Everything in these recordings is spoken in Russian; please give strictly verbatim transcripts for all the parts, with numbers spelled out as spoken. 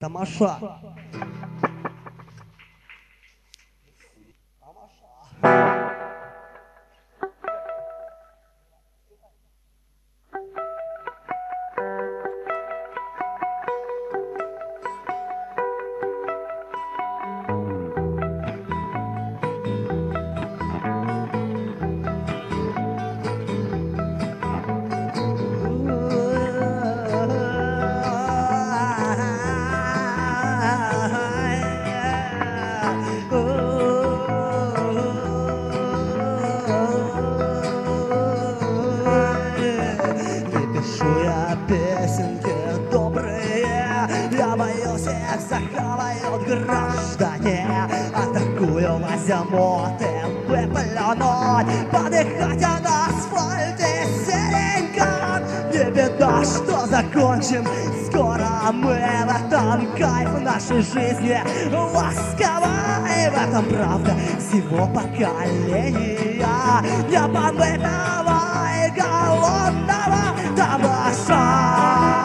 Тамаша. Захавают граждане, атакую возьмуты, выплюнуть, подыхать на асфальте серенько. Не беда, что закончим скоро мы в этом кайф нашей жизни ласковой. В этом правда всего поколения непомытого и голодного Тамаша.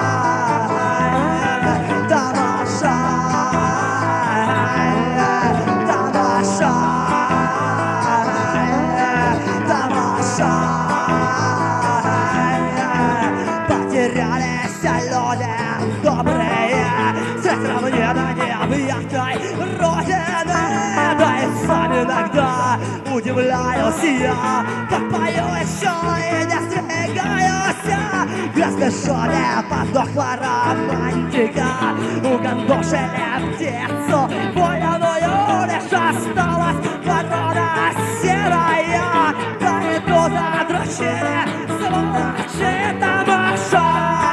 Иногда удивляюсь я, как пою еще и не стригаюсь. Без бешеная подохла романтика, угандошили птицу военную, лишь осталась ворона серая. Пойду задрочили сволочи Тамаша.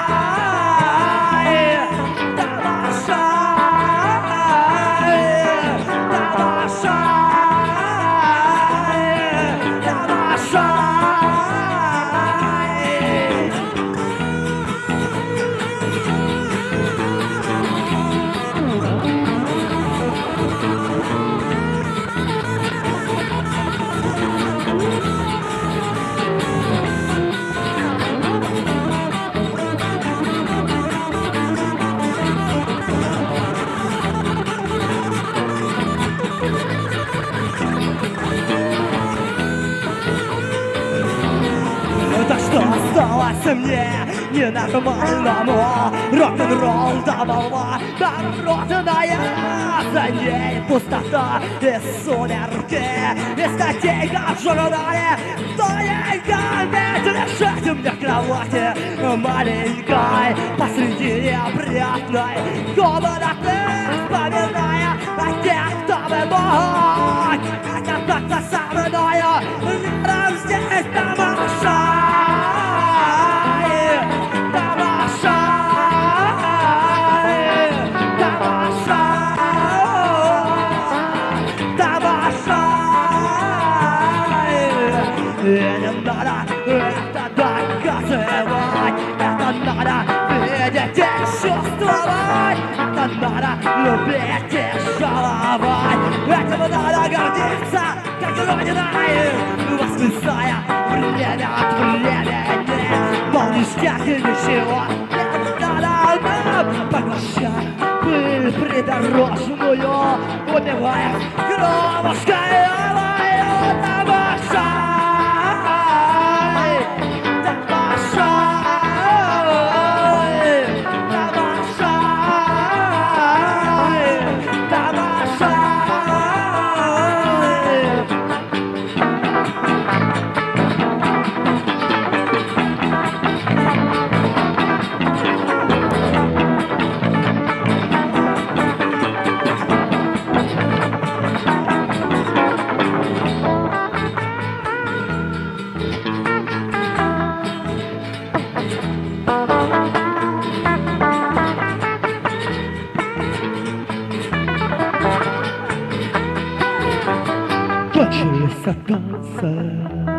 Осталось мне ненормальному рок-н-ролл до волна народная, за ней пустота и сумерки, и статейка в журнале тоненько, ведь лежать мне в кровати маленькой посреди необъятной комнаты, вспоминая о тех, кто бы мог оказаться со мною рядом здесь. Тамаша. Не надо это доказывать, это надо видеть и чувствовать, это надо любить и жаловать, этим надо гордиться, как родиной, воскресая время от времени, мол, ништяк и ничего не надо нам, поглощая пыль придорожную, убивая кровушкой алою Тамаша. Кончились танцы,